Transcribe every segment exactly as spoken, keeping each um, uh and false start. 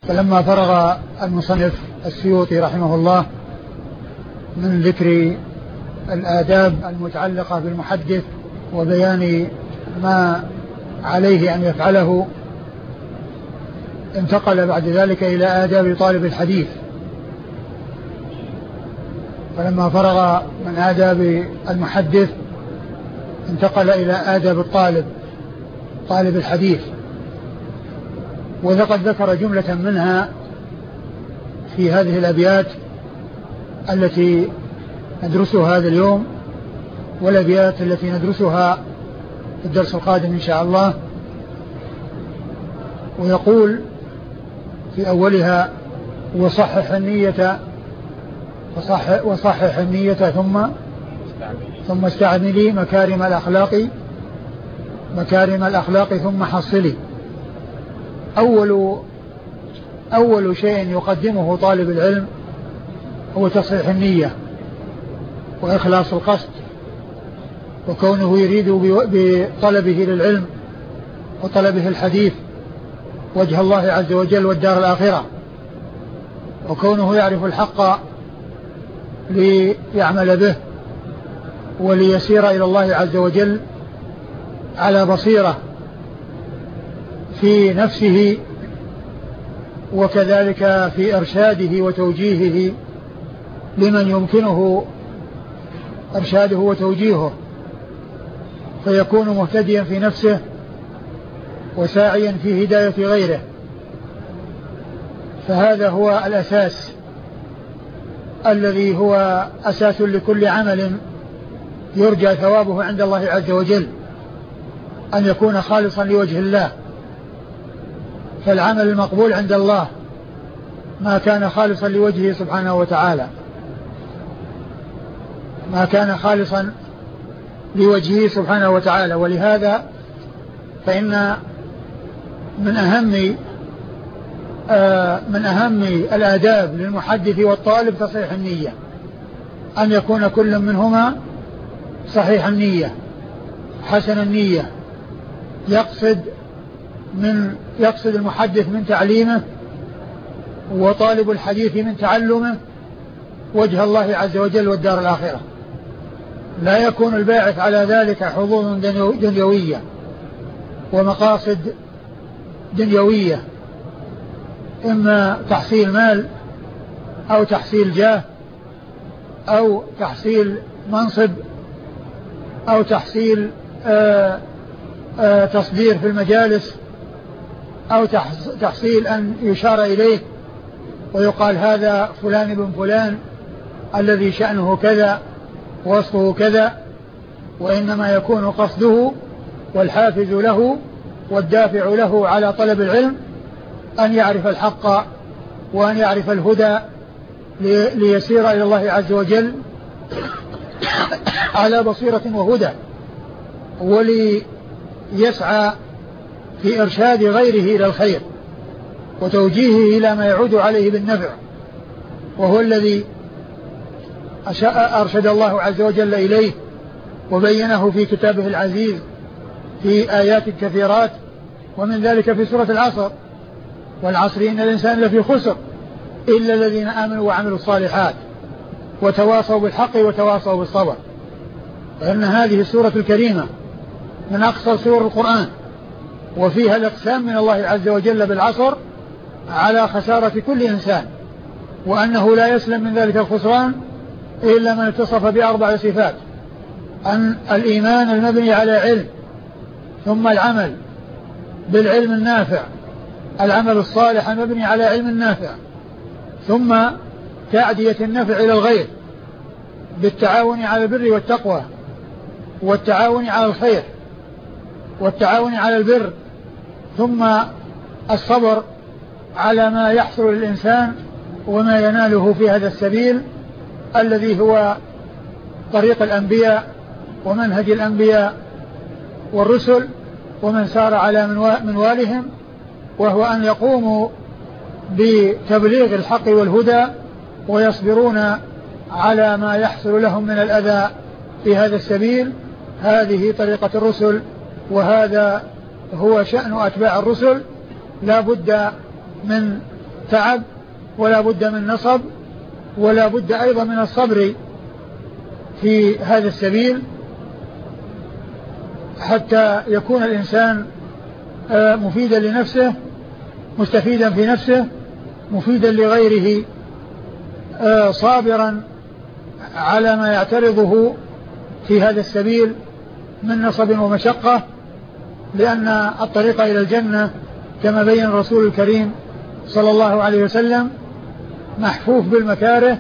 فلما فرغ المصنف السيوطي رحمه الله من ذكر الآداب المتعلقة بالمحدث وبيان ما عليه أن يفعله، انتقل بعد ذلك إلى آداب طالب الحديث. فلما فرغ من آداب المحدث انتقل إلى آداب الطالب طالب الحديث، وقد ذكر جملة منها في هذه الأبيات التي ندرسها هذا اليوم، والأبيات التي ندرسها في الدرس القادم إن شاء الله. ويقول في أولها: وصحح النية وصحح, وصحح النية ثم ثم استعملي مكارم الأخلاق مكارم الأخلاق ثم حصلي. أول أول شيء يقدمه طالب العلم هو تصحيح النية وإخلاص القصد، وكونه يريد بطلبه للعلم وطلبه الحديث وجه الله عز وجل والدار الآخرة، وكونه يعرف الحق ليعمل به وليسير إلى الله عز وجل على بصيرة في نفسه، وكذلك في إرشاده وتوجيهه لمن يمكنه إرشاده وتوجيهه، فيكون مهتديا في نفسه وساعيا في هداية غيره. فهذا هو الأساس الذي هو أساس لكل عمل يرجى ثوابه عند الله عز وجل، أن يكون خالصا لوجه الله. فالعمل المقبول عند الله ما كان خالصا لوجهه سبحانه وتعالى، ما كان خالصا لوجهه سبحانه وتعالى. ولهذا فإن من أهم آه من أهم الآداب للمحدث والطالب تصحيح النية، أن يكون كل منهما صحيح النية حسن النية، يقصد من يقصد المحدث من تعليمه وطالب الحديث من تعلمه وجه الله عز وجل والدار الآخرة. لا يكون الباعث على ذلك حظوظ دنيوية ومقاصد دنيوية، إما تحصيل مال أو تحصيل جاه أو تحصيل منصب أو تحصيل آآ آآ تصدير في المجالس أو تحصيل أن يشار إليه ويقال هذا فلان بن فلان الذي شأنه كذا ووصفه كذا. وإنما يكون قصده والحافز له والدافع له على طلب العلم أن يعرف الحق وأن يعرف الهدى ليسير إلى الله عز وجل على بصيرة وهدى، وليسعى في إرشاد غيره إلى الخير وتوجيهه إلى ما يعود عليه بالنفع، وهو الذي أرشد الله عز وجل إليه وبينه في كتابه العزيز في آيات كثيرات، ومن ذلك في سورة العصر: والعصر إن الإنسان لفي خسر إلا الذين آمنوا وعملوا الصالحات وتواصوا بالحق وتواصوا بالصبر. فإن هذه السورة الكريمة من أقصى سور القرآن، وفيها الإقسام من الله عز وجل بالعصر على خسارة كل إنسان، وأنه لا يسلم من ذلك الخسران إلا من اتصف بأربع صفات: أن الإيمان المبني على علم، ثم العمل بالعلم النافع، العمل الصالح المبني على علم النافع، ثم تعدية النفع إلى الغير بالتعاون على البر والتقوى والتعاون على الخير والتعاون على البر، ثم الصبر على ما يحصل للإنسان وما يناله في هذا السبيل الذي هو طريق الأنبياء ومنهج الأنبياء والرسل ومن سار على منوالهم، وهو أن يقوموا بتبليغ الحق والهدى ويصبرون على ما يحصل لهم من الأذى في هذا السبيل. هذه طريقة الرسل، وهذا هو شأن أتباع الرسل. لا بد من تعب ولا بد من نصب ولا بد أيضا من الصبر في هذا السبيل حتى يكون الإنسان مفيدا لنفسه مستفيدا في نفسه مفيدا لغيره صابرا على ما يعترضه في هذا السبيل من نصب ومشقة، لأن الطريق إلى الجنة كما بين الرسول الكريم صلى الله عليه وسلم محفوف بالمكاره،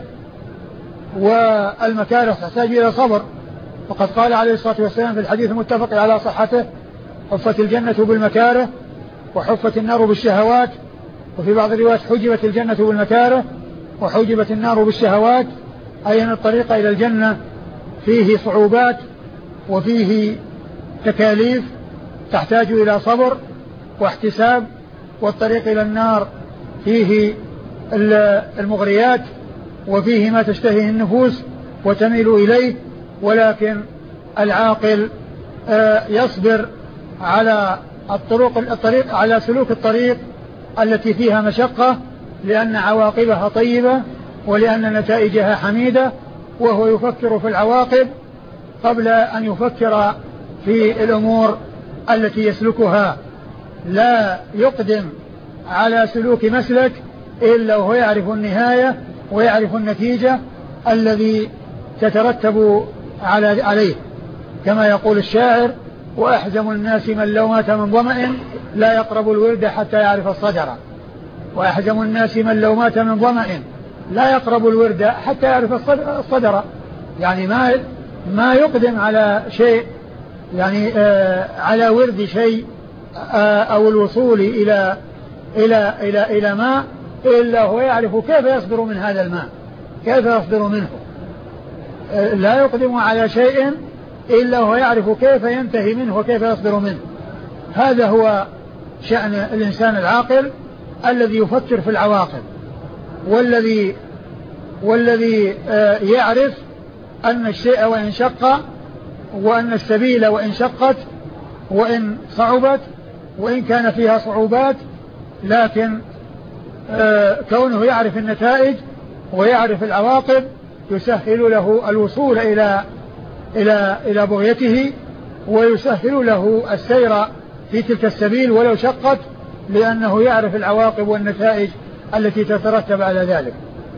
والمكاره تحتاج إلى صبر. وقد قال عليه الصلاة والسلام في الحديث المتفق على صحته: حفت الجنة بالمكاره وحفت النار بالشهوات. وفي بعض الروايات حجبت الجنة بالمكاره وحجبت النار بالشهوات، أي أن الطريق إلى الجنة فيه صعوبات وفيه تكاليف تحتاج إلى صبر واحتساب، والطريق إلى النار فيه المغريات وفيه ما تشتهيه النفوس وتميل إليه، ولكن العاقل يصبر على الطرق الطريق على سلوك الطريق التي فيها مشقة، لأن عواقبها طيبة ولأن نتائجها حميدة، وهو يفكر في العواقب قبل أن يفكر في الأمور التي يسلكها. لا يقدم على سلوك مسلك إلا وهو يعرف النهاية ويعرف النتيجة الذي تترتب عليه، كما يقول الشاعر: وأحزم الناس من لو مات من ظمأ لا يقرب الورد حتى يعرف الصدر. وأحزم الناس من لو مات من ظمأ لا يقرب الورد حتى يعرف الصدر، يعني ما ما يقدم على شيء، يعني آه على ورد شيء آه أو الوصول إلى إلى إلى إلى ماء إلا هو يعرف كيف يصدر من هذا الماء، كيف يصدر منه. آه لا يقدم على شيء إلا هو يعرف كيف ينتهي منه وكيف يصدر منه. هذا هو شأن الإنسان العاقل الذي يفكر في العواقب، والذي والذي آه يعرف أن الشيء وإن شق، وأن السبيل وإن شقت وإن صعبت وإن كان فيها صعوبات، لكن آه كونه يعرف النتائج ويعرف العواقب يسهل له الوصول إلى إلى إلى بغيته، ويسهل له السير في تلك السبيل ولو شقت، لأنه يعرف العواقب والنتائج التي تترتب على ذلك.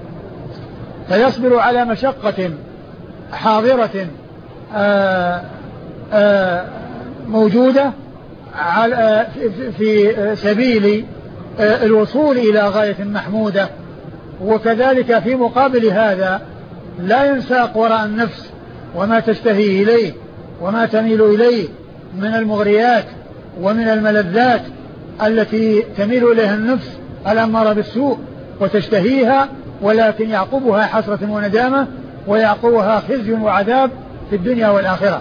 فيصبر على مشقة حاضرة آآ آآ موجودة على في سبيل الوصول إلى غاية محمودة. وكذلك في مقابل هذا لا ينساق وراء النفس وما تشتهي إليه وما تميل إليه من المغريات ومن الملذات التي تميل إليها النفس الأمارة بالسوء وتشتهيها، ولكن يعقبها حسرة وندامة ويعقبها خزي وعذاب في الدنيا والآخرة.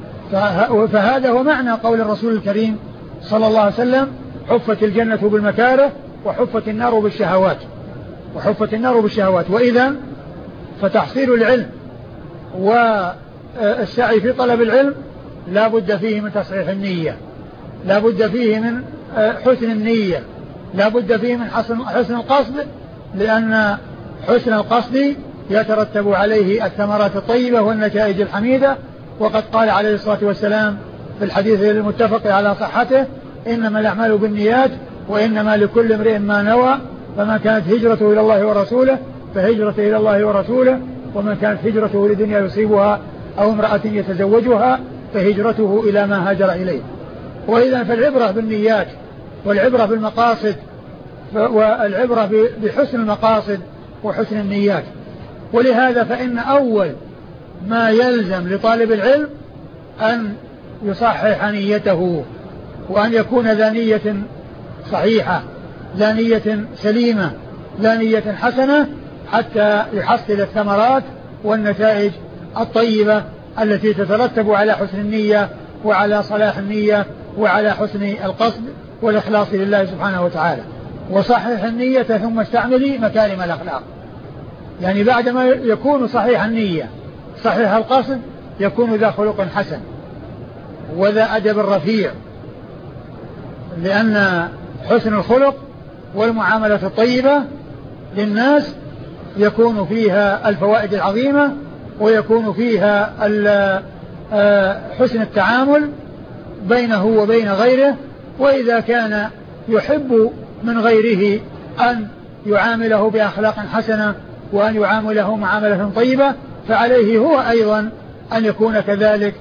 فهذا هو معنى قول الرسول الكريم صلى الله عليه وسلم: حفت الجنة بالمكاره وحفت النار بالشهوات وحفت النار بالشهوات. وإذا فتحصيل العلم والسعي في طلب العلم لا بد فيه من تصحيح النية، لا بد فيه من حسن النية، لا بد فيه من حسن القصد، لأن حسن القصد يترتب عليه الثمرات الطيبة والنتائج الحميدة. وقد قال عليه الصلاة والسلام في الحديث المتفق على صحته: إنما الأعمال بالنيات وإنما لكل امرئ ما نوى، فما كانت هجرته إلى الله ورسوله فهجرته إلى الله ورسوله، ومن كانت هجرته لدنيا يصيبها أو امرأة يتزوجها فهجرته إلى ما هاجر إليه. وإذا فالعبرة بالنيات والعبرة بالمقاصد والعبرة بحسن المقاصد وحسن النيات. ولهذا فإن أول ما يلزم لطالب العلم أن يصحح نيته، وأن يكون ذا نية صحيحة، لا نية سليمة، لا نية حسنة، حتى يحصل الثمرات والنتائج الطيبة التي تترتب على حسن النية وعلى صلاح النية وعلى حسن القصد والإخلاص لله سبحانه وتعالى. وصحح النية ثم استعملي مكارم الأخلاق، يعني بعدما يكون صحيح النية صحيح القصد يكون ذا خلق حسن وذا أدب رفيع، لأن حسن الخلق والمعاملة الطيبة للناس يكون فيها الفوائد العظيمة، ويكون فيها حسن التعامل بينه وبين غيره. وإذا كان يحب من غيره أن يعامله بأخلاق حسنة وأن يعامله معاملة طيبة، فعليه هو أيضا أن يكون كذلك،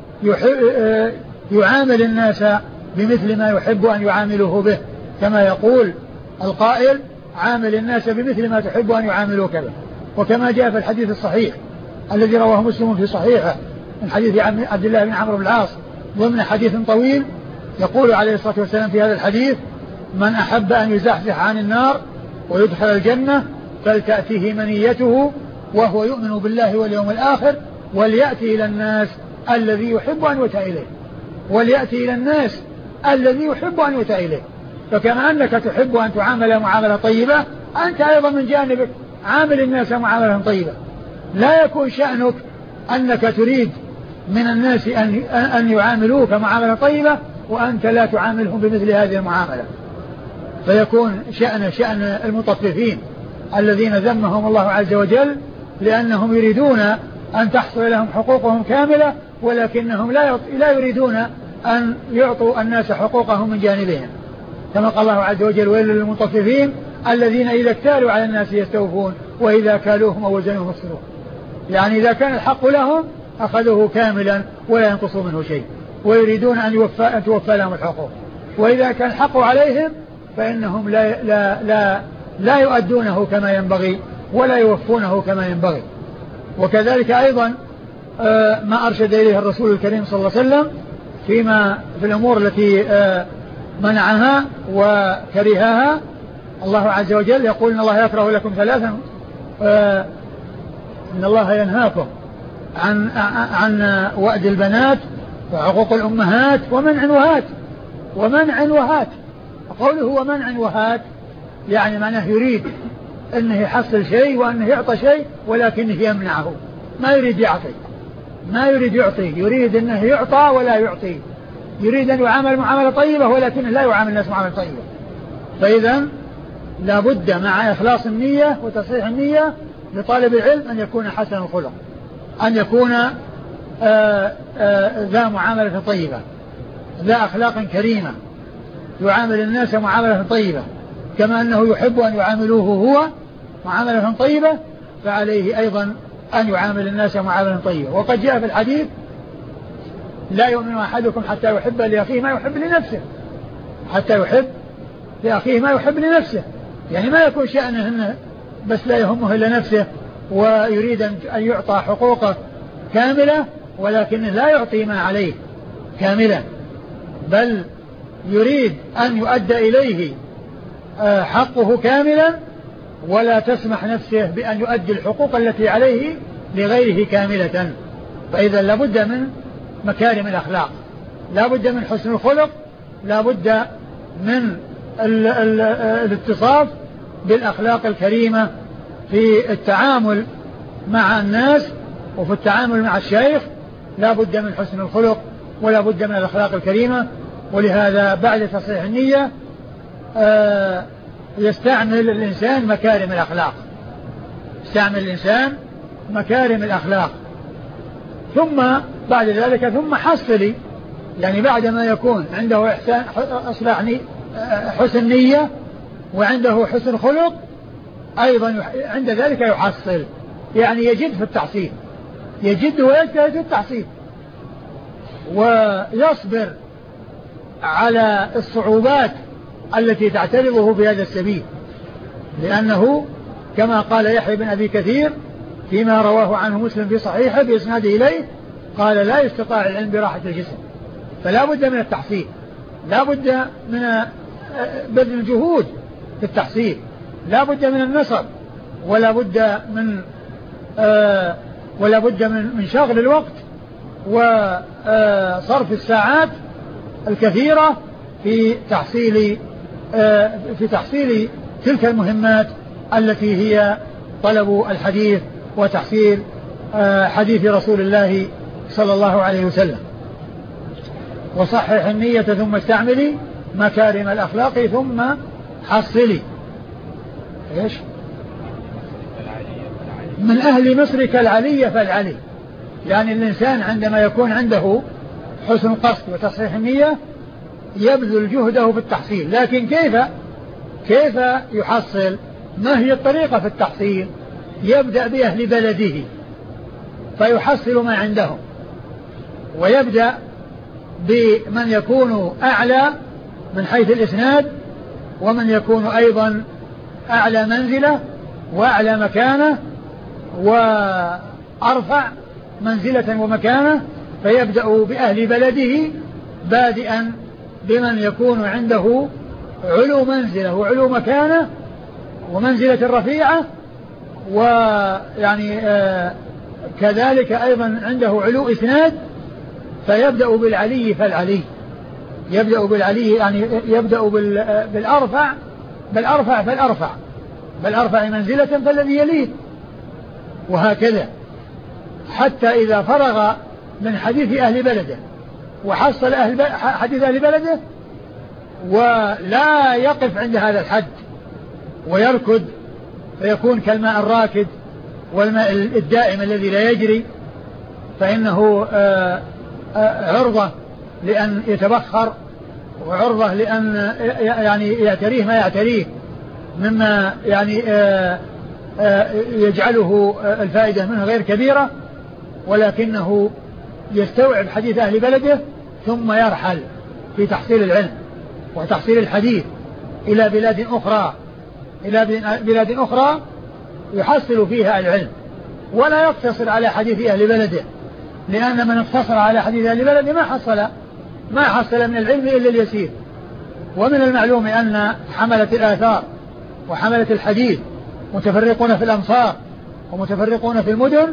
يعامل الناس بمثل ما يحب أن يعامله به، كما يقول القائل: عامل الناس بمثل ما تحب أن يعاملوك به. وكما جاء في الحديث الصحيح الذي رواه مسلم في صحيحه من حديث عبد الله بن عمرو بن العاص ضمن حديث طويل، يقول عليه الصلاة والسلام في هذا الحديث: من أحب أن يزحزح عن النار ويدخل الجنة فلتأتيه منيته وهو يؤمن بالله واليوم الآخر وليأتي إلى الناس الذي يحب أن يؤتى إليه. وليأتي إلى الناس الذي يحب أن يؤتى إليه. فكما أنك تحب أن تعامل معاملة طيبة، أنت أيضا من جانبك عامل الناس معاملة طيبة. لا يكون شأنك أنك تريد من الناس أن أن يعاملوك معاملة طيبة وأنت لا تعاملهم بمثل هذه المعاملة، فيكون شأن شأن المطففين الذين ذمهم الله عز وجل لأنهم يريدون أن تحصل لهم حقوقهم كاملة، ولكنهم لا لا يريدون أن يعطوا الناس حقوقهم من جانبهم، كما قال الله عز وجل: ويل للمطففين الذين إذا اكتالوا على الناس يستوفون وإذا كالوهم أو وزنوهم يخسرون. يعني إذا كان الحق لهم أخذوه كاملا ولا ينقصوا منه شيء، ويريدون أن يوفى أن توفى لهم الحقوق. وإذا كان الحق عليهم فإنهم لا لا لا لا يؤدونه كما ينبغي ولا يوفونه كما ينبغي. وكذلك أيضا ما أرشد إليه الرسول الكريم صلى الله عليه وسلم فيما في الأمور التي منعها وكرهها. الله عز وجل يقول: إن الله يكره لكم ثلاثا، إن الله ينهاكم عن عن وأد البنات وعقوق الأمهات ومنع وهات. ومنع وهات، قوله ومنع وهات يعني معناه يريد أنه يحصل شيء وأنه يعطى شيء ولكنه يمنعه، ما يريد يعطي، ما يريد يعطي، يريد أنه يعطى ولا يعطي، يريد أن يعامل معاملة طيبة ولكنه لا يعامل الناس معاملة طيبة. فإذا لا بد مع إخلاص النية وتصحيح النية لطالب العلم أن يكون حسن الخلق، أن يكون آآ آآ ذا معاملة طيبة، ذا أخلاق كريمة، يعامل الناس معاملة طيبة كما أنه يحب أن يعاملوه هو معاملة طيبة، فعليه أيضا أن يعامل الناس معاملة طيبة. وقد جاء في الحديث: لا يؤمن أحدكم حتى يحب لأخيه ما يحب لنفسه، حتى يحب لأخيه ما يحب لنفسه، يعني ما يكون شأنه إنه بس لا يهمه إلا نفسه ويريد أن يعطى حقوقه كاملة ولكنه لا يعطي ما عليه كاملا، بل يريد أن يؤدى إليه حقه كاملا ولا تسمح نفسه بأن يؤدي الحقوق التي عليه لغيره كاملة. فإذا لابد من مكارم الأخلاق، لابد من حسن الخلق، لابد من ال ال الاتصاف بالأخلاق الكريمة في التعامل مع الناس وفي التعامل مع الشيخ، لابد من حسن الخلق ولا بد من الأخلاق الكريمة. ولهذا بعد تصحيح النية آه يستعمل الإنسان مكارم الأخلاق، يستعمل الإنسان مكارم الأخلاق، ثم بعد ذلك ثم حصلي، يعني بعد ما يكون عنده إحسان أصلاح حسن نية وعنده حسن خلق أيضا عند ذلك يحصل، يعني يجد في التحصيل، يجد ويجتهد في التحصيل ويصبر على الصعوبات التي تعترضه في هذا السبيل، لأنه كما قال يحيى بن أبي كثير فيما رواه عنه مسلم في صحيحه بإسناده إليه، قال: لا يستطاع العلم براحة الجسم، فلا بد من التحصيل، لا بد من بذل الجهود في التحصيل، لا بد من النصر، ولا بد من آه ولا بد من من شغل الوقت وصرف الساعات الكثيرة في تحصيل آه في تحصيل تلك المهمات التي هي طلب الحديث وتحصيل آه حديث رسول الله صلى الله عليه وسلم. وصحح النية ثم استعملي مكارم الأخلاق ثم حصلي إيش من أهل مصر كالعلي فالعلي. يعني الإنسان عندما يكون عنده حسن القصد وتصحيح النية يبذل جهده في التحصيل، لكن كيف كيف يحصل؟ ما هي الطريقة في التحصيل؟ يبدأ بأهل بلده فيحصل ما عندهم، ويبدأ بمن يكون أعلى من حيث الإسناد، ومن يكون أيضا أعلى منزلة وأعلى مكانة وأرفع منزلة ومكانة، فيبدأ بأهل بلده بادئا بمن يكون عنده علو منزلة وعلو مكانة ومنزلة رفيعة، ويعني آه كذلك أيضا عنده علو إسناد، فيبدأ بالعلي فالعلي، يبدأ بالعلي يعني يبدأ بالأرفع بالأرفع فالأرفع بالأرفع منزلة فالذي يليه، وهكذا حتى إذا فرغ من حديث أهل بلده وحصل أهل حديث أهل بلده ولا يقف عند هذا الحد ويركض فيكون كالماء الراكد والماء الدائم الذي لا يجري، فإنه عرضة لأن يتبخر وعرضة لأن يعني يعتريه ما يعتريه مما يعني يجعله الفائدة منه غير كبيرة، ولكنه يستوعب حديث أهل بلده ثم يرحل في تحصيل العلم وتحصيل الحديث إلى بلاد أخرى إلى بلاد أخرى يحصل فيها العلم، ولا يقتصر على حديث أهل بلده، لأن من اقتصر على حديث أهل بلده ما حصل ما حصل من العلم إلا اليسير. ومن المعلوم أن حملة الآثار وحملة الحديث متفرقون في الأمصار ومتفرقون في المدن،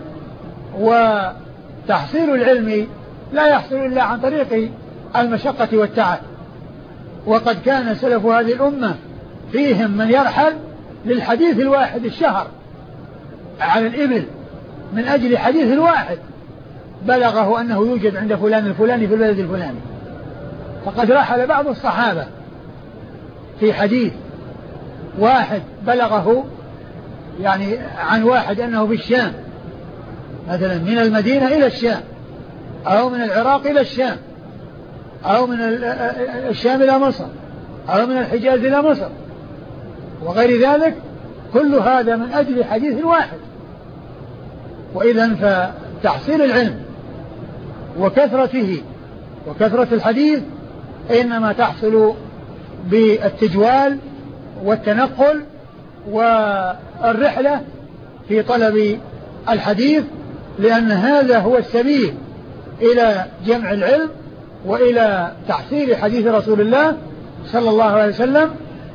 وتحصيل العلم لا يحصل إلا عن طريق المشقة والتعب. وقد كان سلف هذه الأمة فيهم من يرحل للحديث الواحد الشهر على الإبل من أجل حديث الواحد بلغه أنه يوجد عند فلان الفلاني في البلد الفلاني. فقد رحل بعض الصحابة في حديث واحد بلغه يعني عن واحد أنه في الشام، مثلا من المدينة إلى الشام، أو من العراق إلى الشام، أو من الشام إلى مصر، أو من الحجاز إلى مصر وغير ذلك، كل هذا من أجل حديث واحد. وإذن فتحصيل العلم وكثرته وكثرة الحديث إنما تحصل بالتجوال والتنقل والرحلة في طلب الحديث، لأن هذا هو السبيل إلى جمع العلم وإلى تحصيل حديث رسول الله صلى الله عليه وسلم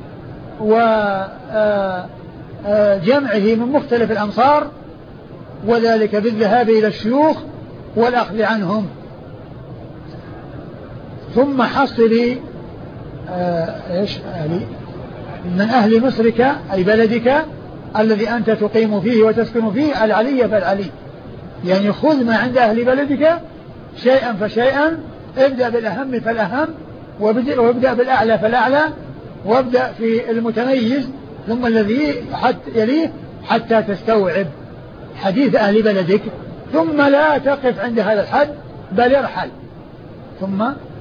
وجمعه من مختلف الأمصار، وذلك بالذهاب إلى الشيوخ والأخذ عنهم. ثم حصل إيش من أهل مصرك أي بلدك الذي أنت تقيم فيه وتسكن فيه العلي فالعلي، يعني خذ ما عند أهل بلدك شيئا فشيئا، ابدأ بالأهم فالأهم، وابدأ بالأعلى فالأعلى، وابدأ في المتميز ثم الذي حتى يليه حتى تستوعب حديث أهل بلدك، ثم لا تقف عند هذا الحد بل ارحل. ثم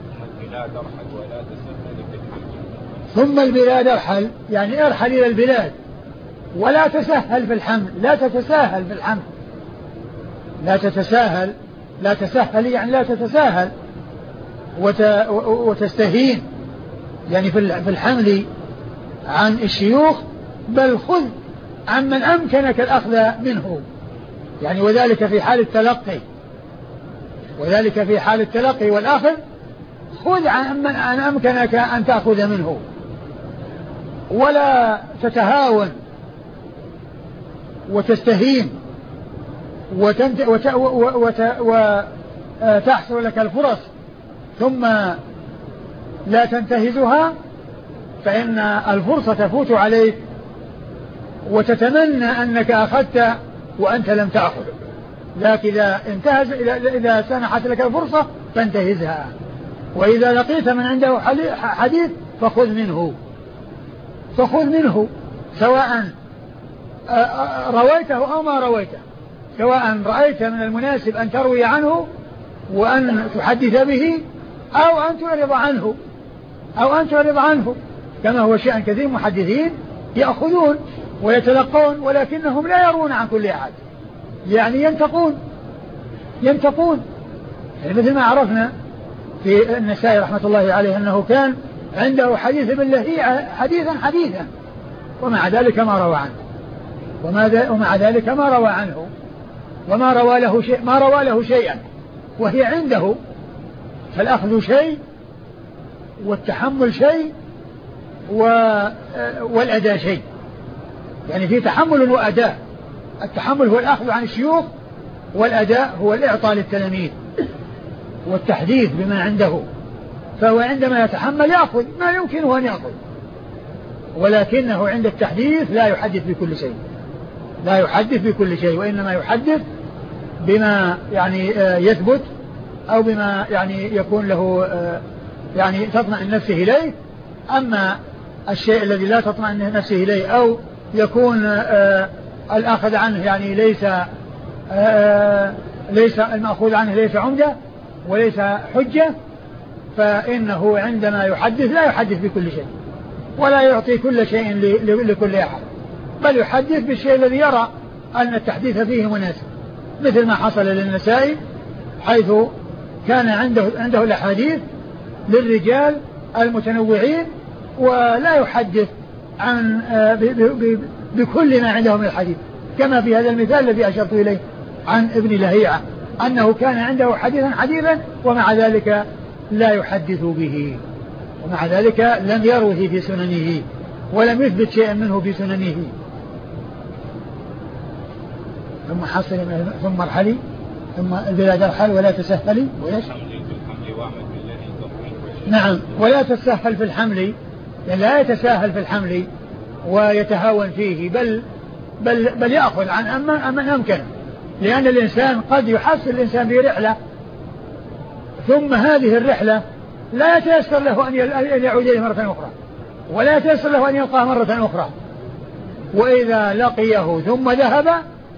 ثم البلاد ارحل، يعني ارحل إلى البلاد ولا تسهل في الحمل، لا تتساهل في الحمل، لا تتساهل لا تسهل يعني لا تتساهل وت... وتستهين يعني في الحمل عن الشيوخ، بل خذ عمن أمكنك الأخذ منه، يعني وذلك في حال التلقي وذلك في حال التلقي والأخذ، خذ عن من أمكنك أن تأخذ منه، ولا تتهاون وتستهين وتنت... وت... وت... وتحصل لك الفرص ثم لا تنتهزها، فإن الفرصة تفوت عليك وتتمنى أنك أخذت وأنت لم تأخذ. لكن إذا انتهز إذا سنحت لك الفرصة فانتهزها، وإذا لقيت من عنده حديث فخذ منه. فخذ منه سواء رويته أو ما رويته، سواء رأيت من المناسب أن تروي عنه وأن تحدث به أو أن تعرض عنه أو أن تعرض عنه كما هو شأن كثير محدثين يأخذون ويتلقون ولكنهم لا يرون عن كل أحد، يعني ينتقون ينتقون يعني مثل ما عرفنا في النسائي رحمة الله عليه أنه كان عنده حديث ابن لهيعة حديثا حديثا ومع ذلك ما روى عنه ومع ذلك ما روى عنه وما روى له شيء ما روى له شيئا وهي عنده. فالأخذ شيء والتحمل شيء والأداء شيء، يعني في تحمل وأداء. التحمل هو الأخذ عن الشيوخ والأداء هو الإعطاء للتلاميذ والتحديث بما عنده. فهو عندما يتحمل يأخذ ما يمكنه أن يأخذ، ولكنه عند التحديث لا يحدث بكل شيء لا يحدث بكل شيء وإنما يحدث بما يعني يثبت أو بما يعني يكون له يعني تطمئن نفسه إليه. أما الشيء الذي لا تطمئن نفسه إليه أو يكون الأخذ عنه يعني ليس ليس المأخوذ عنه ليس عمدة وليس حجة، فإنه عندما يحدث لا يحدث بكل شيء ولا يعطي كل شيء لكل أحد، بل يحدث بالشيء الذي يرى أن التحديث فيه مناسب، مثل ما حصل للنسائي حيث كان عنده عنده الأحاديث للرجال المتنوعين ولا يحدث عن بكل ما عنده من الحديث، كما في هذا المثال الذي أشرت إليه عن ابن لهيعة أنه كان عنده حديثا حديثا ومع ذلك لا يحدث به، ومع ذلك لم يروه في سننه ولم يثبت شيئا منه في سننه. ثم حصل ثم ارحلي ثم البلاد ارحل ولا تسهلي ويش نعم ولا تتسهل في الحمل، يعني لا يتساهل في الحمل ويتهاون فيه، بل بل بل يأخذ عن أما من أمكن، لأن الإنسان قد يحصل الإنسان في رحلة ثم هذه الرحلة لا يتيسر له أن يعود إليه مرة أخرى ولا يتيسر له أن يلقاه مرة أخرى، وإذا لقيه ثم ذهب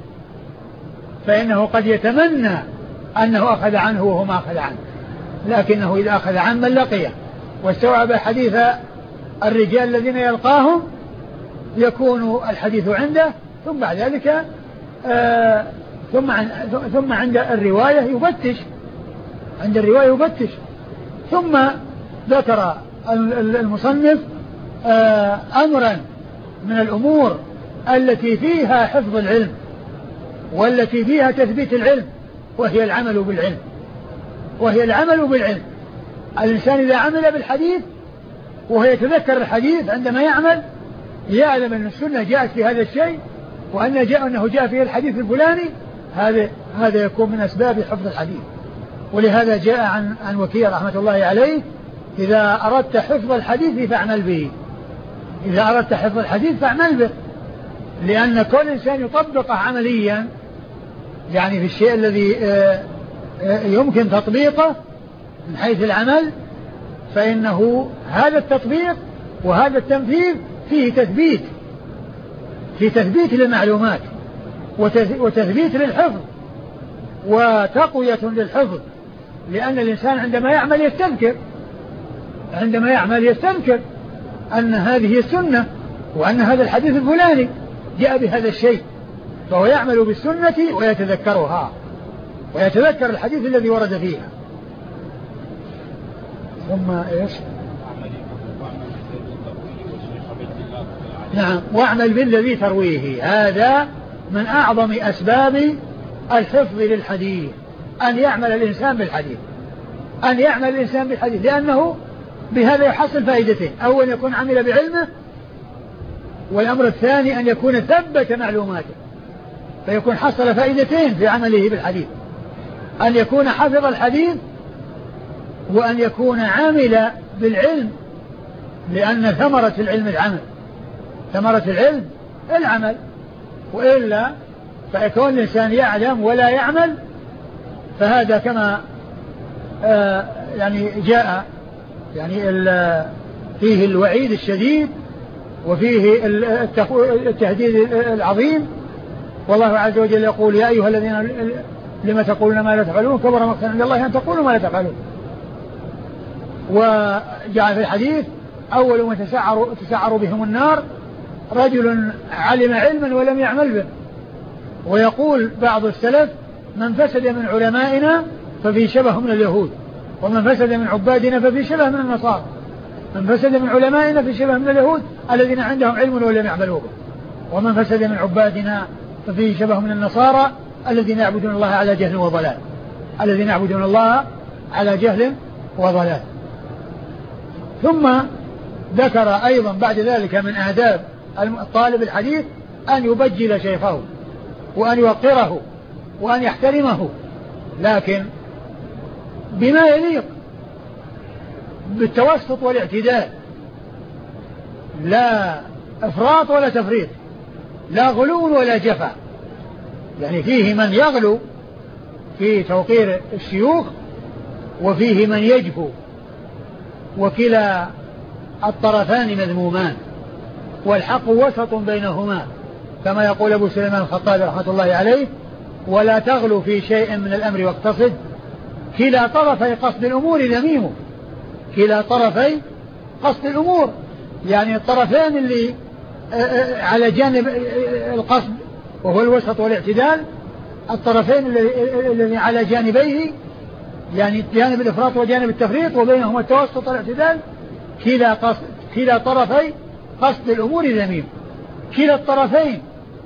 فإنه قد يتمنى أنه أخذ عنه وهو ما أخذ عنه، لكنه إذا أخذ عن من لقيه واستوعب حديث الرجال الذين يلقاهم يكون الحديث عنده، ثم بعد ذلك آه ثم عن ثم عند الرواية يفتش عند الرواية يفتش ثم ذكر المصنف آه أمرا من الأمور التي فيها حفظ العلم والتي فيها تثبيت العلم، وهي العمل بالعلم وهي العمل بالعلم. الإنسان إذا عمل بالحديث وهو يتذكر الحديث عندما يعمل يعلم أن السنة جاءت في هذا الشيء وأن جاء أنه جاء فيه الحديث الفلاني، هذا هذا يكون من أسباب حفظ الحديث. ولهذا جاء عن عن وكيع رحمة الله عليه: إذا أردت حفظ الحديث فاعمل به، إذا أردت حفظ الحديث فاعمل به، لأن كل إنسان يطبقه عمليا يعني في الشيء الذي يمكن تطبيقه من حيث العمل، فإنه هذا التطبيق وهذا التنفيذ فيه تثبيت في تثبيت للمعلومات وتثبيت للحفظ وتقوية للحفظ، لأن الإنسان عندما يعمل يستذكر عندما يعمل يستذكر أن هذه السنة وأن هذا الحديث الفلاني جاء بهذا الشيء، فهو يعمل بالسنة ويتذكرها ويتذكر الحديث الذي ورد فيها. ثم إيش؟ نعم، واعمل بالذي ترويه، هذا من أعظم أسباب الحفظ للحديث، أن يعمل الإنسان بالحديث أن يعمل الإنسان بالحديث لأنه بهذا يحصل فائدتين: أولا يكون عمل بعلمه، والأمر الثاني أن يكون ثبت معلوماته، فيكون حصل فائدتين في عمله بالحديث: أن يكون حفظ الحديث وأن يكون عامل بالعلم، لأن ثمرة العلم العمل ثمرة العلم العمل، وإلا فيكون الإنسان يعلم ولا يعمل، فهذا كما آه يعني جاء يعني فيه الوعيد الشديد وفيه التهديد العظيم. والله عز وجل يقول يا أيها الذين لما تقولون ما لا تفعلون كبر مقتا عند الله أن تقولوا ما لا تفعلون. وجاء في الحديث أول من تسعر, تسعر بهم النار رجل علم علما ولم يعمل به. ويقول بعض السلف من فسد من علمائنا ففي شبه من اليهود، ومن فسد من عبادنا ففي شبه من النصارى. من فسد من علمائنا في شبه من اليهود الذين عندهم علم ولم يعملوا به، ومن فسد من عبادنا ففي شبه من النصارى الذين يعبدون الله على جهل وضلال الذين يعبدون الله على جهل وضلال. ثم ذكر أيضا بعد ذلك من آداب الطالب الحديث أن يبجل شيخه وأن يوقره وأن يحترمه، لكن بما يليق بالتوسط والاعتدال، لا إفراط ولا تفريط، لا غلو ولا جفا. يعني فيه من يغلو في توقير الشيوخ وفيه من يجفو، وكلا الطرفان مذمومان والحق وسط بينهما، كما يقول أبو سليمان الخطابي رحمة الله عليه ولا تغلو في شيء من الأمر واقتصد كلا طرفي قصد الأمور ذميم. كلا طرفي قصد الأمور يعني الطرفين اللي على جانب القصد وهو الوسط والاعتدال، الطرفين اللي على جانبيه يعني جانب الإفراط وجانب التفريط وبينهما التوسط والاعتدال، كلا قصد كلا طرفي قصد الأمور ذميم. كلا الطرفين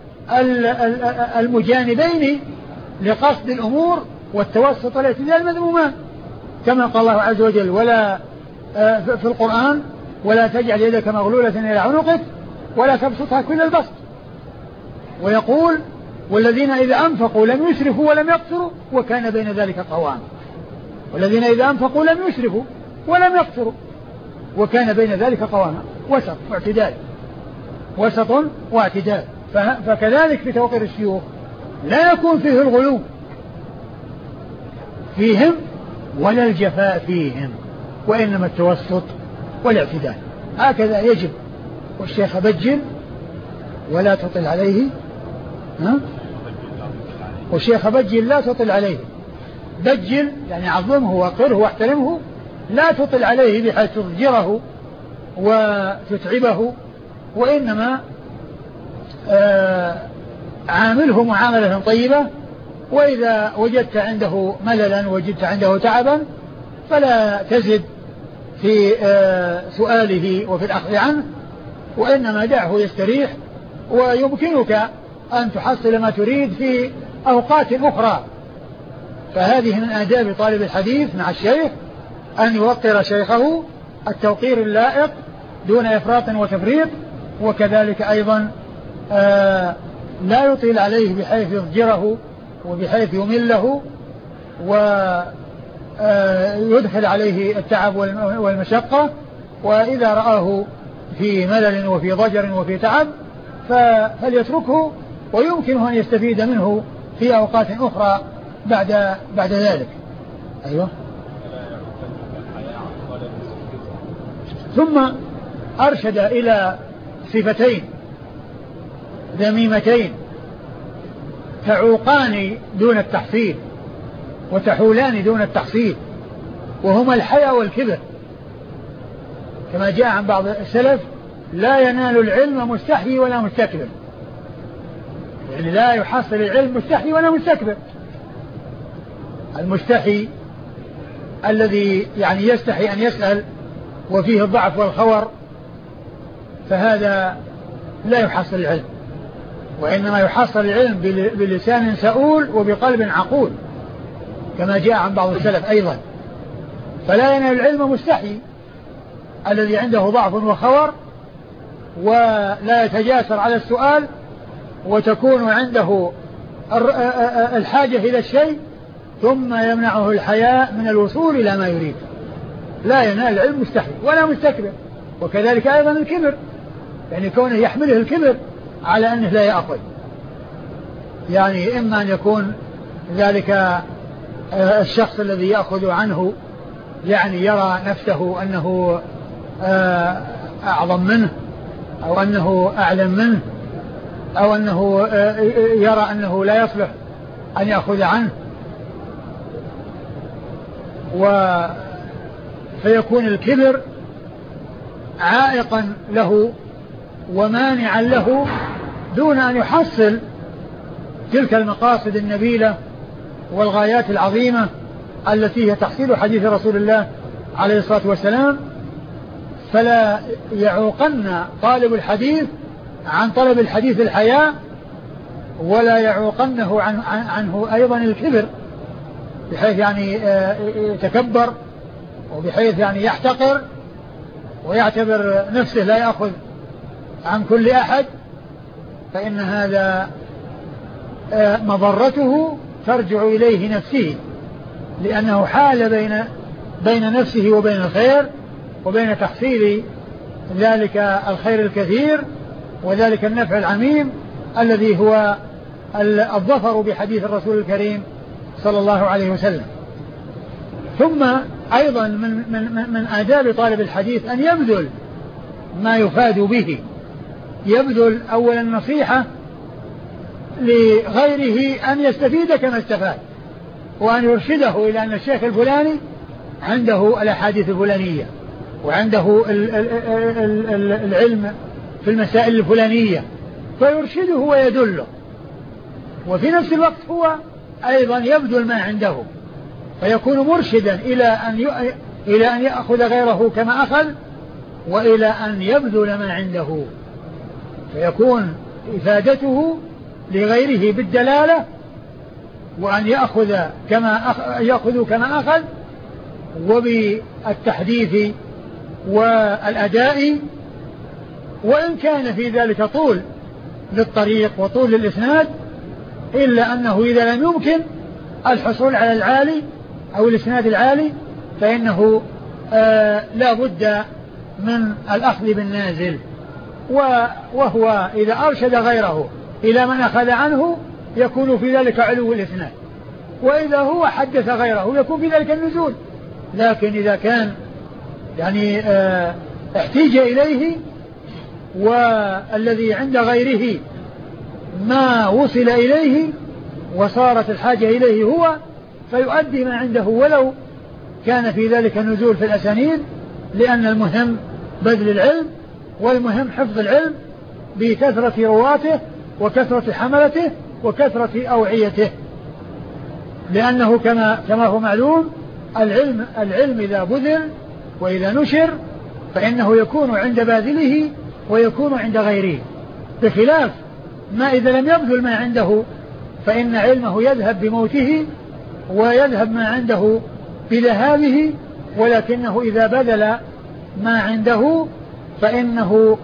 المجانبين لقصد الأمور والتوسط والاعتدال مذمومان، كما قال الله عز وجل ولا في القرآن ولا تجعل يدك مغلولة إلى عنقك ولا تبسطها كل البسط. ويقول والذين إذا أنفقوا لم يسرفوا ولم يقتروا وكان بين ذلك قواما. والذين إذا أنفقوا لم يسرفوا ولم يقتروا وكان بين ذلك قواما، وسط واعتدال، وسط واعتدال. فكذلك في توقير الشيوخ لا يكون فيه الغلو فيهم ولا الجفاء فيهم، وإنما التوسط والاعتدال، هكذا يجب. والشيخ بجل ولا تطل عليه، ها؟ والشيخ بجل لا تطل عليه. بجل يعني عظمه وقره واحترمه، لا تطل عليه بحيث تضجره وتتعبه، وإنما آه عامله معاملة طيبة. وإذا وجدت عنده مللا وجدت عنده تعبا فلا تزد في آه سؤاله وفي الأخذ عنه، وإنما دعه يستريح، ويمكنك أن تحصل ما تريد في أوقات أخرى. فهذه من آداب طالب الحديث مع الشيخ أن يوقر شيخه التوقير اللائق دون إفراط وتفريط، وكذلك أيضا آه لا يطيل عليه بحيث يضجره وبحيث يمله ويدخل عليه التعب والمشقة. وإذا رآه في ملل وفي ضجر وفي تعب فليتركه، ويمكنه أن يستفيد منه في أوقات أخرى بعد بعد ذلك. أيوة. ثم أرشد إلى صفتين ذميمتين تعوقان دون التحصيل وتحولان دون التحصيل، وهما الحياء والكبر، كما جاء عن بعض السلف لا ينال العلم مستحي ولا مستكبر، يعني لا يحصل العلم مستحي ولا مستكبر. المستحي الذي يعني يستحي أن يسأل وفيه الضعف والخور فهذا لا يحصل العلم، وإنما يحصل العلم بلسان سؤول وبقلب عقول، كما جاء عن بعض السلف أيضا. فلا ينال العلم مستحي الذي عنده ضعف وخور ولا يتجاسر على السؤال وتكون عنده الحاجة إلى الشيء ثم يمنعه الحياء من الوصول إلى ما يريد. لا ينال العلم مستحي ولا مستكبر. وكذلك أيضا الكبر، يعني كونه يحمله الكبر على أنه لا يأخذ، يعني إما أن يكون ذلك الشخص الذي يأخذ عنه يعني يرى نفسه أنه أعظم منه أو أنه أعلم منه أو أنه يرى أنه لا يصلح أن يأخذ عنه، و فيكون الكبر عائقا له ومانعا له دون أن يحصل تلك المقاصد النبيلة والغايات العظيمة التي هي تحصيل حديث رسول الله عليه الصلاة والسلام. فلا يعوقن طالب الحديث عن طلب الحديث الحياء، ولا يعوقنه عن عنه أيضا الكبر، بحيث يعني يتكبر وبحيث يعني يحتقر ويعتبر نفسه لا يأخذ عن كل أحد، فإن هذا مضرته ترجع إليه نفسه، لأنه حال بين بين نفسه وبين الخير وبين تحصيل ذلك الخير الكثير وذلك النفع العميم الذي هو الظفر بحديث الرسول الكريم صلى الله عليه وسلم. ثم أيضا من, من, من آداب طالب الحديث أن يبذل ما يفاد به، يبذل أولا النصيحة لغيره أن يستفيد كما استفاد، وأن يرشده إلى أن الشيخ الفلاني عنده الأحاديث الفلانية وعنده العلم في المسائل الفلانية، فيرشده ويدله، وفي نفس الوقت هو أيضا يبذل ما عنده، فيكون مرشدا إلى أن إلى أن يأخذ غيره كما أخذ، وإلى أن يبذل ما عنده، فيكون إفادته لغيره بالدلالة، وأن يأخذ كما أخ... يأخذ كما أخذ، وبالتحديث والأداء، وإن كان في ذلك طول للطريق وطول للإسناد، إلا أنه إذا لم يمكن الحصول على العالي أو الإسناد العالي فإنه آه لا بد من الأخذ بالنازل، وهو إذا أرشد غيره إلى من أخذ عنه يكون في ذلك علو الإسناد، وإذا هو حدث غيره يكون في ذلك النزول. لكن إذا كان يعني اه احتيج إليه والذي عند غيره ما وصل إليه وصارت الحاجة إليه هو، فيؤدي ما عنده ولو كان في ذلك النزول في الأسانيد، لأن المهم بذل العلم، والمهم حفظ العلم بكثرة رواته وكثرة حملته وكثرة أوعيته، لأنه كما كما هو معلوم العلم العلم إذا بذل وإذا نشر فإنه يكون عند باذله ويكون عند غيره، بخلاف ما إذا لم يبذل ما عنده فإن علمه يذهب بموته ويذهب ما عنده بذهابه، ولكنه إذا بذل ما عنده فإنه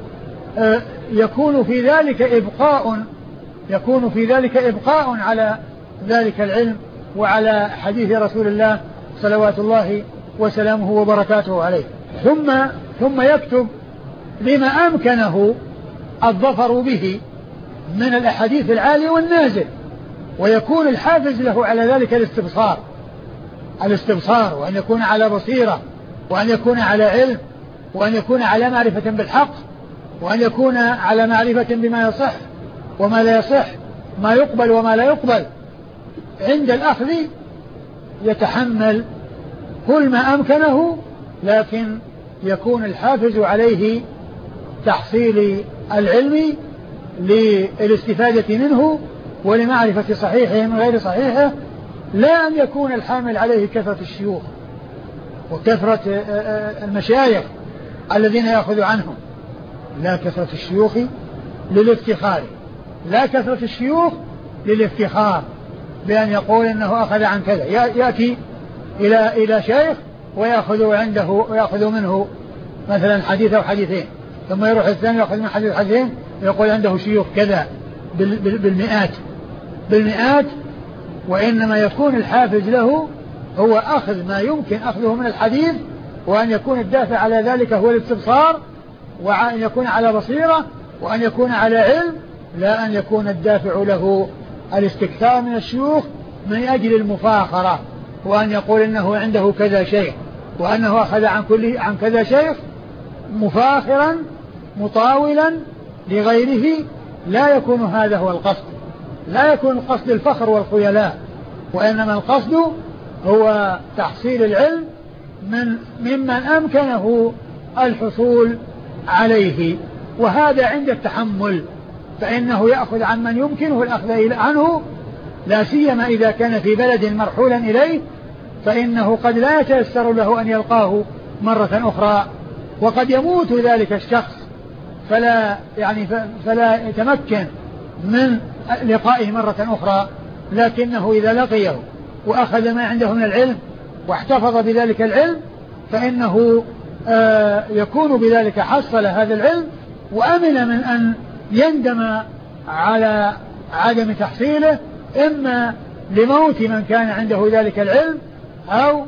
يكون في ذلك إبقاء يكون في ذلك إبقاء على ذلك العلم وعلى حديث رسول الله صلوات الله وسلامه وبركاته عليه. ثم ثم يكتب لما أمكنه الظفر به من الأحاديث العالية والنازل، ويكون الحافز له على ذلك الاستبصار الاستبصار وأن يكون على بصيرة، وأن يكون على علم، وأن يكون على معرفة بالحق، وأن يكون على معرفة بما يصح وما لا يصح، ما يقبل وما لا يقبل. عند الأخذ يتحمل كل ما أمكنه، لكن يكون الحافز عليه تحصيل العلم للاستفادة منه ولمعرفة صحيحه من غير صحيحه، لا أن يكون الحامل عليه كثرة الشيوخ وكثرة المشايخ الذين يأخذ عنهم، لا كثرة الشيوخ للافتخار، لا كثرة الشيوخ للافتخار بأن يقول إنه أخذ عن كذا، يأتي إلى إلى شيخ ويأخذ عنده ويأخذ منه مثلا حديث أو حديثين، ثم يروح الثاني يأخذ من حديث حديثين ويقول عنده شيوخ كذا بالمئات بالمئات وإنما يكون الحافز له هو أخذ ما يمكن أخذه من الحديث، وأن يكون الدافع على ذلك هو الاستبصار، وأن يكون على بصيرة، وأن يكون على علم، لا أن يكون الدافع له الاستكثار من الشيوخ من أجل المفاخرة، وأن يقول إنه عنده كذا شيخ وأنه أخذ عن كل عن كذا شيخ مفاخرا مطاولا لغيره لا يكون هذا هو القصد، لا يكون القصد الفخر والخيلاء، وإنما القصد هو تحصيل العلم من ممن أمكنه الحصول عليه. وهذا عند التحمل، فإنه يأخذ عن من يمكنه الأخذ عنه، لا سيما إذا كان في بلد مرحولا إليه، فإنه قد لا يتيسر له أن يلقاه مرة أخرى، وقد يموت ذلك الشخص فلا يعني فلا يتمكن من لقائه مرة أخرى. لكنه إذا لقيه وأخذ ما عنده من العلم واحتفظ بذلك العلم فإنه آه يكون بذلك حصل هذا العلم، وأمن من أن يندم على عدم تحصيله، إما لموت من كان عنده ذلك العلم أو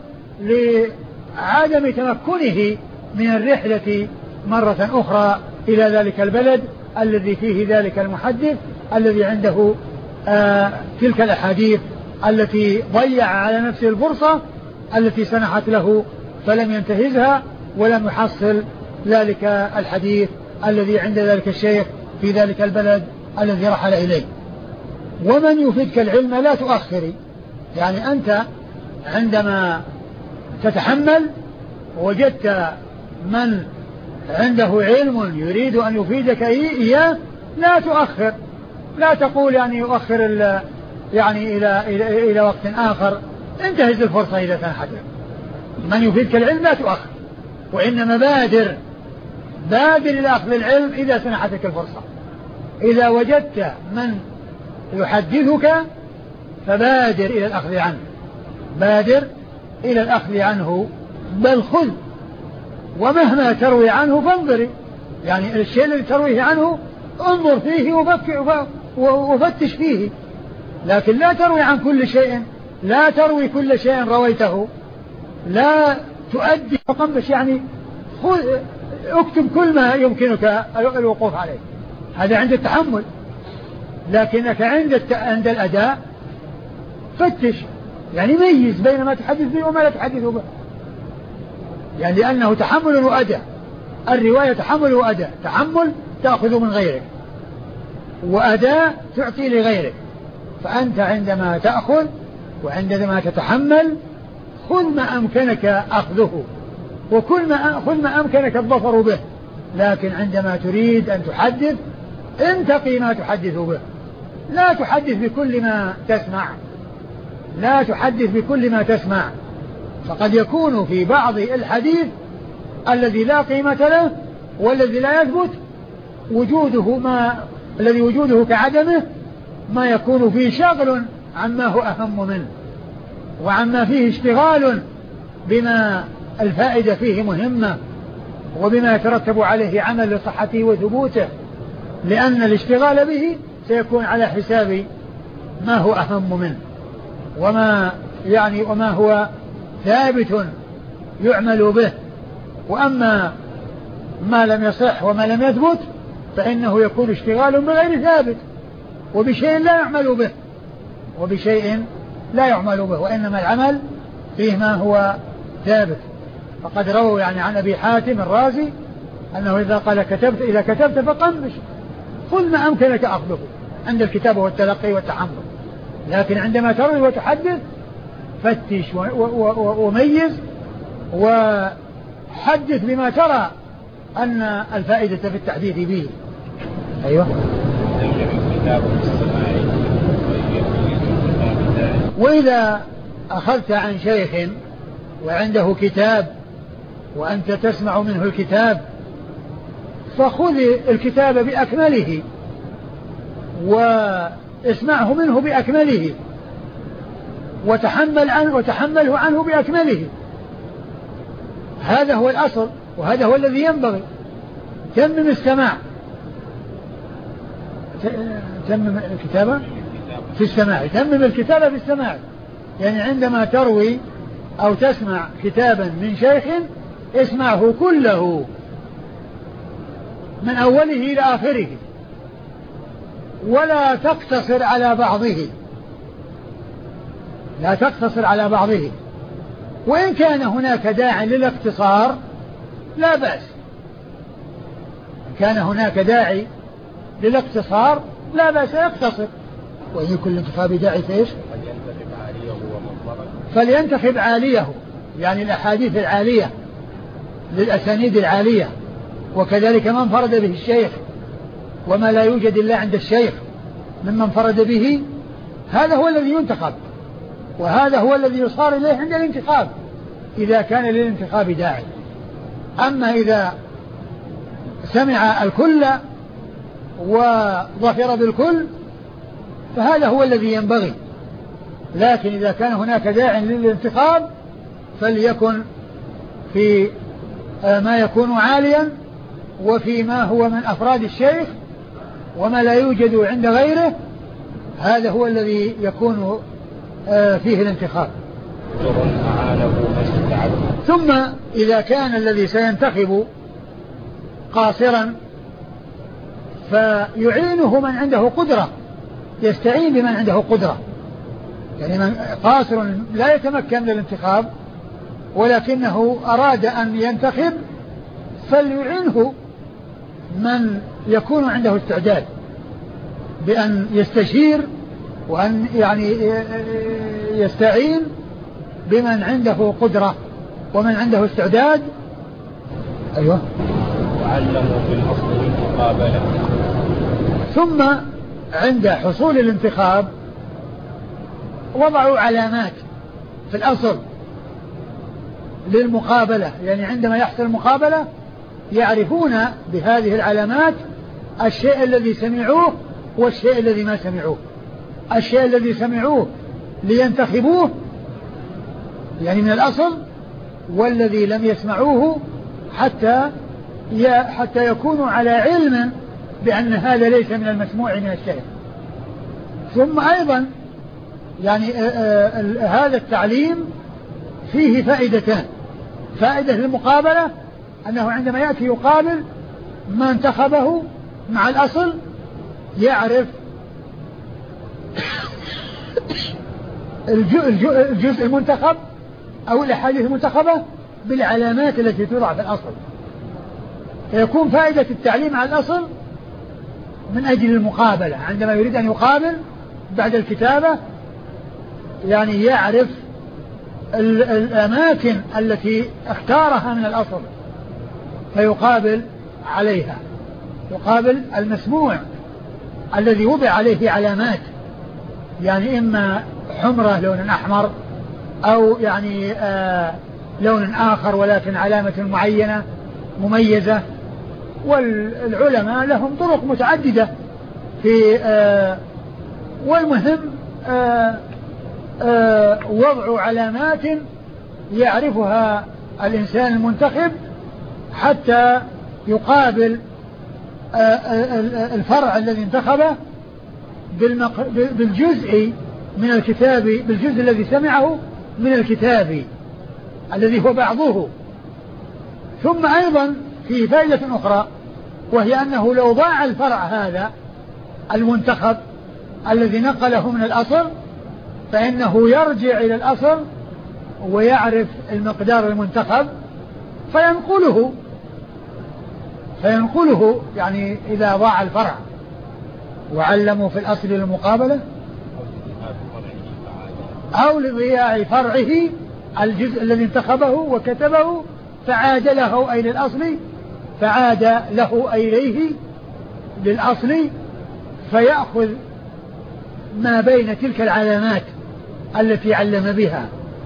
لعدم تمكنه من الرحلة مرة أخرى إلى ذلك البلد الذي فيه ذلك المحدث الذي عنده آه تلك الأحاديث التي ضيع على نفسه الفرصة التي سنحت له فلم ينتهزها ولم يحصل ذلك الحديث الذي عند ذلك الشيخ في ذلك البلد الذي رحل إليه. ومن يفيدك العلم لا تؤخري، يعني أنت عندما تتحمل وجدت من عنده علم يريد أن يفيدك إياه لا تؤخر، لا تقول يعني يؤخر يعني إلى, إلى, إلى وقت آخر، انتهز الفرصة إذا سنحت. من يفيدك العلم لا تؤخر، وإنما بادر بادر إلى أخذ العلم إذا سنحتك الفرصة. إذا وجدت من يحدثك فبادر إلى الأخذ عنه، بادر إلى الأخذ عنه، بل خذ ومهما تروي عنه فانظري، يعني الشيء الذي ترويه عنه انظر فيه وفتش فيه، لكن لا تروي عن كل شيء، لا تروي كل شيء رويته، لا تؤدي وقنبش، يعني خذ اكتب كل ما يمكنك الوقوف عليه، هذا عند التحمل. لكنك عند عند الأداء فتش، يعني ميز بين ما تحدث به وما لا تحدث به، يعني لأنه تحمل وأداء. الرواية تحمل وأداء، تحمل تأخذ من غيرك وأداء تعطي لغيرك. فأنت عندما تأخذ وعندما تتحمل خذ ما أمكنك أخذه وكل ما خذ ما أمكنك الظفر به، لكن عندما تريد أن تحدث انتقي ما تحدث به، لا تحدث بكل ما تسمع، لا تحدث بكل ما تسمع، فقد يكون في بعض الحديث الذي لا قيمة له والذي لا يثبت وجوده ما الذي وجوده كعدمه ما يكون فيه شغل عما هو أهم منه، وعما فيه اشتغال بما الفائدة فيه مهمة وبما يترتب عليه عمل لصحته وثبوته، لأن الاشتغال به سيكون على حساب ما هو أهم منه وما يعني وما هو ثابت يعمل به. وأما ما لم يصح وما لم يثبت فإنه يكون اشتغال بغير ثابت وبشيء لا يعمل به وبشيء لا يعمل به وإنما العمل فيه ما هو ثابت. فقد رووا يعني عن أبي حاتم الرازي أنه إذا قال كتبت إذا كتبت فقمش، خذ ما أمكنك أخذه عند الكتابة والتلقي والتحمل، لكن عندما تروي وتحدث فتش وميز وحدث بما ترى أن الفائدة في التحديث به. أيوة. وإذا أخذت عن شيخ وعنده كتاب وأنت تسمع منه الكتاب فخذ الكتاب بأكمله واسمعه منه بأكمله وتحمل عنه وتحمله عنه بأكمله، هذا هو الأصل وهذا هو الذي ينبغي. تمم السماع، تمم الكتابة في السماع، تمم الكتابة في السماع، يعني عندما تروي أو تسمع كتابا من شيخ اسمعه كله من أوله إلى آخره ولا تقتصر على بعضه، لا تقتصر على بعضه، وإن كان هناك داع للاقتصار لا بأس، إن كان هناك داعي للاقتصار لا بأس يقتصر، وإن يكون الانتخاب داعي فإيش؟ فلينتخب عاليه، يعني الأحاديث العالية للأسانيد العالية، وكذلك من فرد به الشيخ، وما لا يوجد إلا عند الشيخ ممن فرد به، هذا هو الذي ينتخب، وهذا هو الذي يصار إليه عند الانتخاب إذا كان للانتخاب داعي. أما إذا سمع الكل وظفر بالكل فهذا هو الذي ينبغي، لكن إذا كان هناك داع للانتخاب فليكن في ما يكون عاليا، وفيما هو من أفراد الشيخ، وما لا يوجد عند غيره هذا هو الذي يكون فيه الانتخاب. ثم إذا كان الذي سينتخب قاصرا فيعينه من عنده قدرة، يستعين بمن عنده قدرة، يعني من قاصر لا يتمكن من الانتخاب ولكنه أراد أن ينتخب فليعينه من يكون عنده استعداد بأن يستشير وأن يعني يستعين بمن عنده قدرة ومن عنده استعداد. أيوة. وعلموا في الأصل المقابلة. ثم عند حصول الانتخاب وضعوا علامات في الأصل للمقابلة، يعني عندما يحصل المقابلة يعرفون بهذه العلامات الشيء الذي سمعوه والشيء الذي ما سمعوه. الشيء الذي سمعوه لينتخبوه يعني من الأصل، والذي لم يسمعوه حتى حتى يكونوا على علم بأن هذا ليس من المسموع من الشيء. ثم أيضا يعني هذا التعليم فيه فائدتان: فائدة للمقابلة أنه عندما يأتي يقابل ما انتخبه مع الأصل يعرف الجزء المنتخب أو الأحاديث المنتخبة بالعلامات التي توضع في الأصل، فيكون فائدة التعليم على الأصل من أجل المقابلة. عندما يريد أن يقابل بعد الكتابة يعني يعرف الأماكن التي اختارها من الأصل فيقابل عليها، يقابل المسموع الذي وضع عليه علامات، يعني إما حمرة لون أحمر أو يعني آه لون آخر ولكن علامة معينة مميزة. والعلماء لهم طرق متعددة في آه والمهم آه آه وضع علامات يعرفها الإنسان المنتخب حتى يقابل آه الفرع الذي انتخبه بالجزء من الكتاب، بالجزء الذي سمعه من الكتاب الذي هو بعضه. ثم أيضا في فائدة أخرى وهي أنه لو ضاع الفرع هذا المنتخب الذي نقله من الأصل فإنه يرجع إلى الأصل ويعرف المقدار المنتخب فينقله فينقله يعني إذا ضاع الفرع. وعلموا في الأصل للمقابلة أو لضياع فرعه الجزء الذي انتخبه وكتبه فعاد له أي للأصل فعاد له أي إليه للأصل فيأخذ ما بين تلك العلامات التي علم بها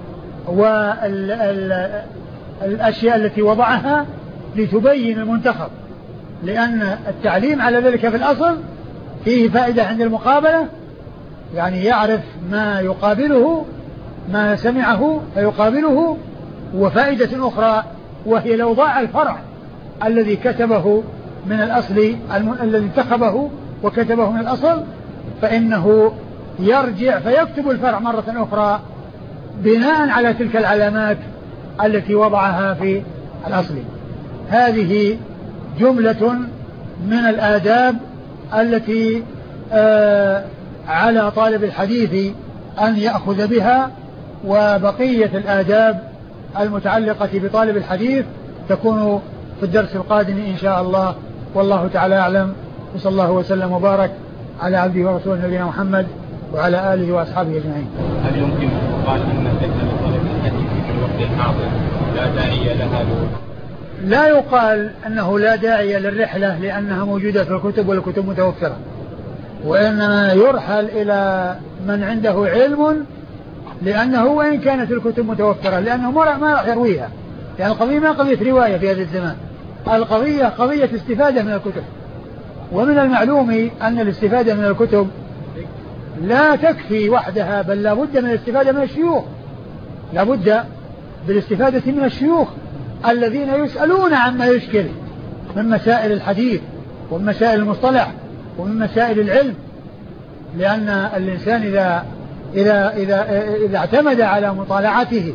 والأشياء التي وضعها لتبين المنتخب، لأن التعليم على ذلك في الأصل فيه فائدة عند المقابلة، يعني يعرف ما يقابله ما سمعه فيقابله. وفائدة أخرى وهي لو ضاع الفرع الذي كتبه من الأصل الذي انتخبه وكتبه من الأصل فإنه يرجع فيكتب الفرع مرة أخرى بناء على تلك العلامات التي وضعها في الأصل. هذه جملة من الآداب التي آه على طالب الحديث أن يأخذ بها، وبقية الآداب المتعلقة بطالب الحديث تكون في الدرس القادم إن شاء الله. والله تعالى أعلم، وصلى الله وسلم وبارك على عبده ورسوله نبينا محمد وعلى آله وأصحابه أجمعين. هل يمكن أن يقال أن الرحلة لطلب الحديث في الوقت الحاضر لا داعي لها؟ لا يقال أنه لا داعي للرحلة لأنها موجودة في الكتب والكتب متوفرة، وإنما يرحل إلى من عنده علم، لأنه وإن كانت الكتب متوفرة لأنه ما راح يرويها، يعني القضية ما قضية رواية في هذا الزمان، القضية قضية استفادة من الكتب. ومن المعلوم أن الاستفادة من الكتب لا تكفي وحدها، بل لا بد من الاستفادة من الشيوخ، لا بد بالاستفادة من الشيوخ الذين يسألون عما يشكل من مسائل الحديث ومن مسائل المصطلح ومن مسائل العلم. لأن الإنسان إذا إذا إذا إذا اعتمد على مطالعته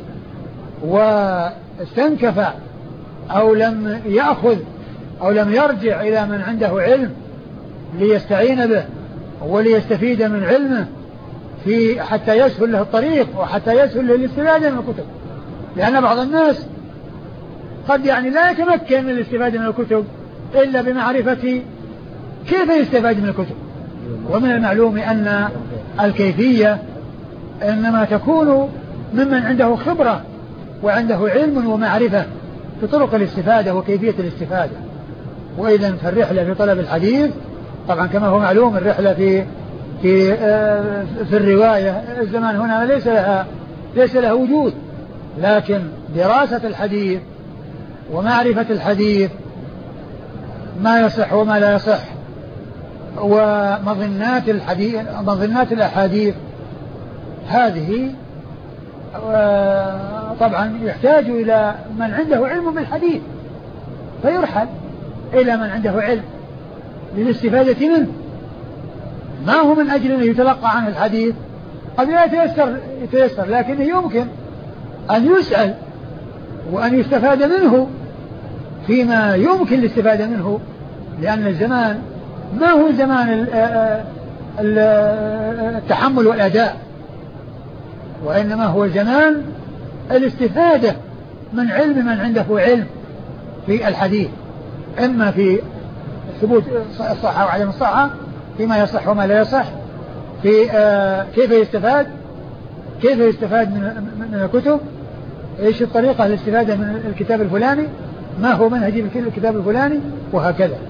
واستنكف أو لم يأخذ أو لم يرجع إلى من عنده علم ليستعين به وليستفيد من علمه في حتى يسهل له الطريق وحتى يسهل له الاستفادة من الكتب، لأن بعض الناس قد يعني لا يتمكن من الاستفادة من الكتب إلا بمعرفة كيف يستفاد من الكتب. ومن المعلوم أن الكيفية إنما تكون ممن عنده خبرة وعنده علم ومعرفة في طرق الاستفادة وكيفية الاستفادة. وإذا فالرحلة في طلب الحديث طبعا كما هو معلوم الرحلة في في في الرواية الزمان هنا ليس لها ليس لها وجود، لكن دراسة الحديث ومعرفة الحديث ما يصح وما لا يصح ومظنات الحديث مظنات الأحاديث هذه طبعا يحتاج إلى من عنده علم بالحديث، فيرحل إلى من عنده علم للاستفادة منه، ما هو من أجل أن يتلقى عنه الحديث قد لا يتيسر, يتيسر لكنه يمكن أن يسأل وأن يستفاد منه فيما يمكن الاستفادة منه، لأن الزمان ما هو زمان التحمل والأداء، وإنما هو زمان الاستفادة من علم من عنده علم في الحديث، إما في ثبوت الصحة وعدم الصحة، فيما يصح وما لا يصح، في كيف يستفاد كيف يستفاد من الكتب، ايش الطريقة للاستفادة من الكتاب الفلاني، ما هو منهج الكتاب الفلاني، وهكذا.